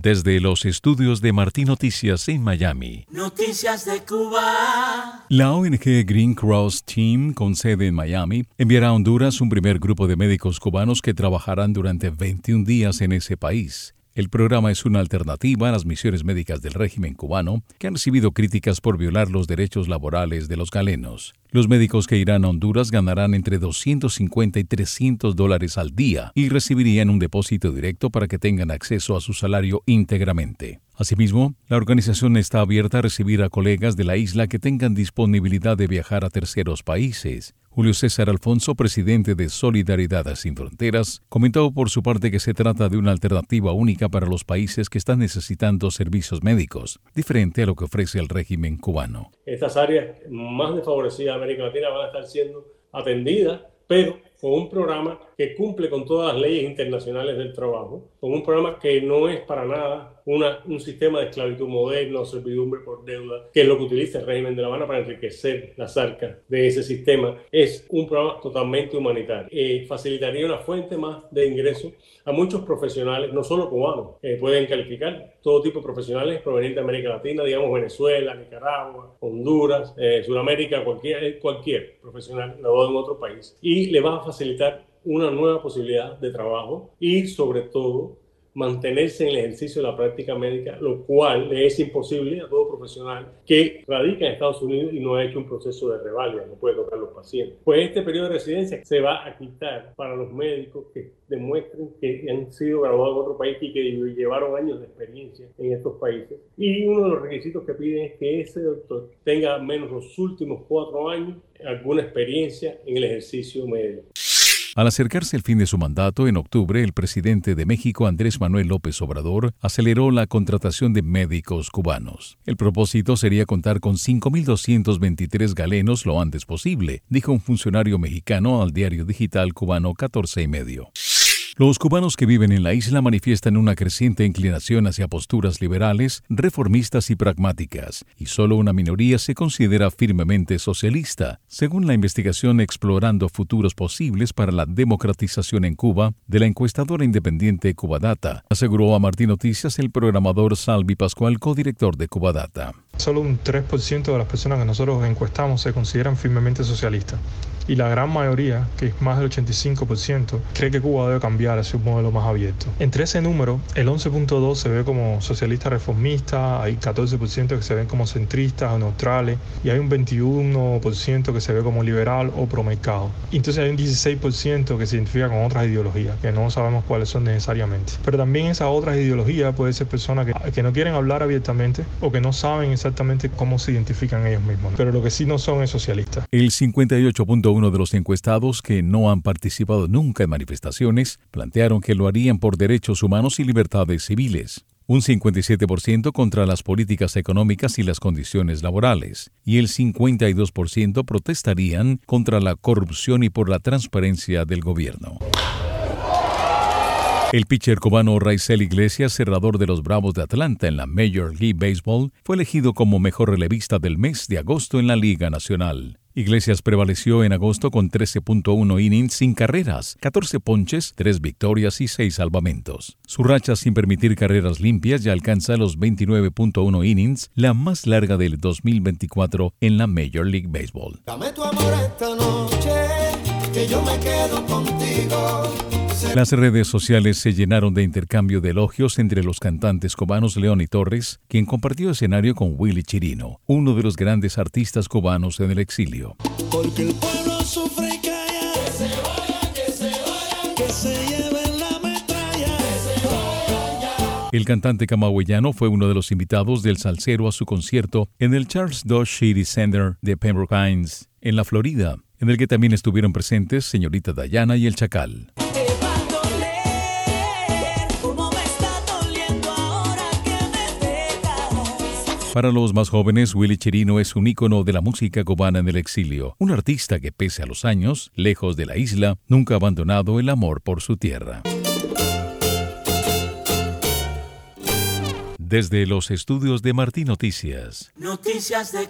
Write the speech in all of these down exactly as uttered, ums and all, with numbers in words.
Desde los estudios de Martín Noticias en Miami. Noticias de Cuba. La O N G Green Cross Team, con sede en Miami, enviará a Honduras un primer grupo de médicos cubanos que trabajarán durante veintiún días en ese país. El programa es una alternativa a las misiones médicas del régimen cubano, que han recibido críticas por violar los derechos laborales de los galenos. Los médicos que irán a Honduras ganarán entre doscientos cincuenta y trescientos dólares al día y recibirían un depósito directo para que tengan acceso a su salario íntegramente. Asimismo, la organización está abierta a recibir a colegas de la isla que tengan disponibilidad de viajar a terceros países. Julio César Alfonso, presidente de Solidaridad Sin Fronteras, comentó por su parte que se trata de una alternativa única para los países que están necesitando servicios médicos, diferente a lo que ofrece el régimen cubano. Estas áreas más desfavorecidas de América Latina van a estar siendo atendidas, pero con un programa que cumple con todas las leyes internacionales del trabajo, con un programa que no es para nada una, un sistema de esclavitud moderno o servidumbre por deuda, que es lo que utiliza el régimen de La Habana para enriquecer las arcas de ese sistema. Es un programa totalmente humanitario. Eh, facilitaría una fuente más de ingresos a muchos profesionales, no solo cubanos, eh, pueden calificar todo tipo de profesionales provenientes de América Latina, digamos Venezuela, Nicaragua, Honduras, eh, Sudamérica, cualquier, cualquier profesional graduado en otro país. Y le va a facilitar una nueva posibilidad de trabajo y, sobre todo, mantenerse en el ejercicio de la práctica médica, lo cual le es imposible a todo profesional que radica en Estados Unidos y no ha hecho un proceso de revalida, no puede tocar los pacientes. Pues este periodo de residencia se va a quitar para los médicos que demuestren que han sido graduados en otro país y que llevaron años de experiencia en estos países. Y uno de los requisitos que piden es que ese doctor tenga al menos los últimos cuatro años alguna experiencia en el ejercicio médico. Al acercarse el fin de su mandato, en octubre, el presidente de México, Andrés Manuel López Obrador, aceleró la contratación de médicos cubanos. El propósito sería contar con cinco mil doscientos veintitrés galenos lo antes posible, dijo un funcionario mexicano al diario digital cubano catorce y medio. Los cubanos que viven en la isla manifiestan una creciente inclinación hacia posturas liberales, reformistas y pragmáticas, y solo una minoría se considera firmemente socialista, según la investigación Explorando Futuros Posibles para la Democratización en Cuba de la encuestadora independiente Cubadata, aseguró a Martín Noticias el programador Salvi Pascual, codirector de Cubadata. Solo un tres por ciento de las personas que nosotros encuestamos se consideran firmemente socialistas. Y la gran mayoría, que es más del ochenta y cinco por ciento, cree que Cuba debe cambiar hacia un modelo más abierto. Entre ese número, el once punto dos se ve como socialista reformista, hay catorce por ciento que se ven como centristas o neutrales, y hay un veintiuno por ciento que se ve como liberal o promercado. Entonces hay un dieciséis por ciento que se identifica con otras ideologías, que no sabemos cuáles son necesariamente. Pero también esas otras ideologías pueden ser personas que, que no quieren hablar abiertamente o que no saben exactamente cómo se identifican ellos mismos, pero lo que sí no son es socialistas. El cincuenta y ocho punto uno de los encuestados que no han participado nunca en manifestaciones plantearon que lo harían por derechos humanos y libertades civiles. Un cincuenta y siete por ciento contra las políticas económicas y las condiciones laborales, y el cincuenta y dos por ciento protestarían contra la corrupción y por la transparencia del gobierno. El pitcher cubano Raisel Iglesias, cerrador de los Bravos de Atlanta en la Major League Baseball, fue elegido como mejor relevista del mes de agosto en la Liga Nacional. Iglesias prevaleció en agosto con trece punto uno innings sin carreras, catorce ponches, tres victorias y seis salvamentos. Su racha sin permitir carreras limpias ya alcanza los veintinueve punto uno innings, la más larga del dos mil veinticuatro en la Major League Baseball. Dame tu amor esta noche, que yo me quedo contigo. Las redes sociales se llenaron de intercambio de elogios entre los cantantes cubanos León y Torres, quien compartió escenario con Willy Chirino, uno de los grandes artistas cubanos en el exilio. Porque el pueblo sufre y calla, que se vaya, que se vaya, que se lleven la metralla, que se vayan ya. El cantante camagüeyano fue uno de los invitados del salsero a su concierto en el Charles Dodge City Center de Pembroke Pines, en la Florida, en el que también estuvieron presentes Señorita Dayana y El Chacal. Para los más jóvenes, Willy Chirino es un ícono de la música cubana en el exilio, un artista que, pese a los años, lejos de la isla, nunca ha abandonado el amor por su tierra. Desde los estudios de Martín Noticias. Noticias de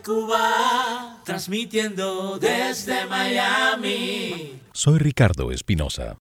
Cuba, transmitiendo desde Miami. Soy Ricardo Espinosa.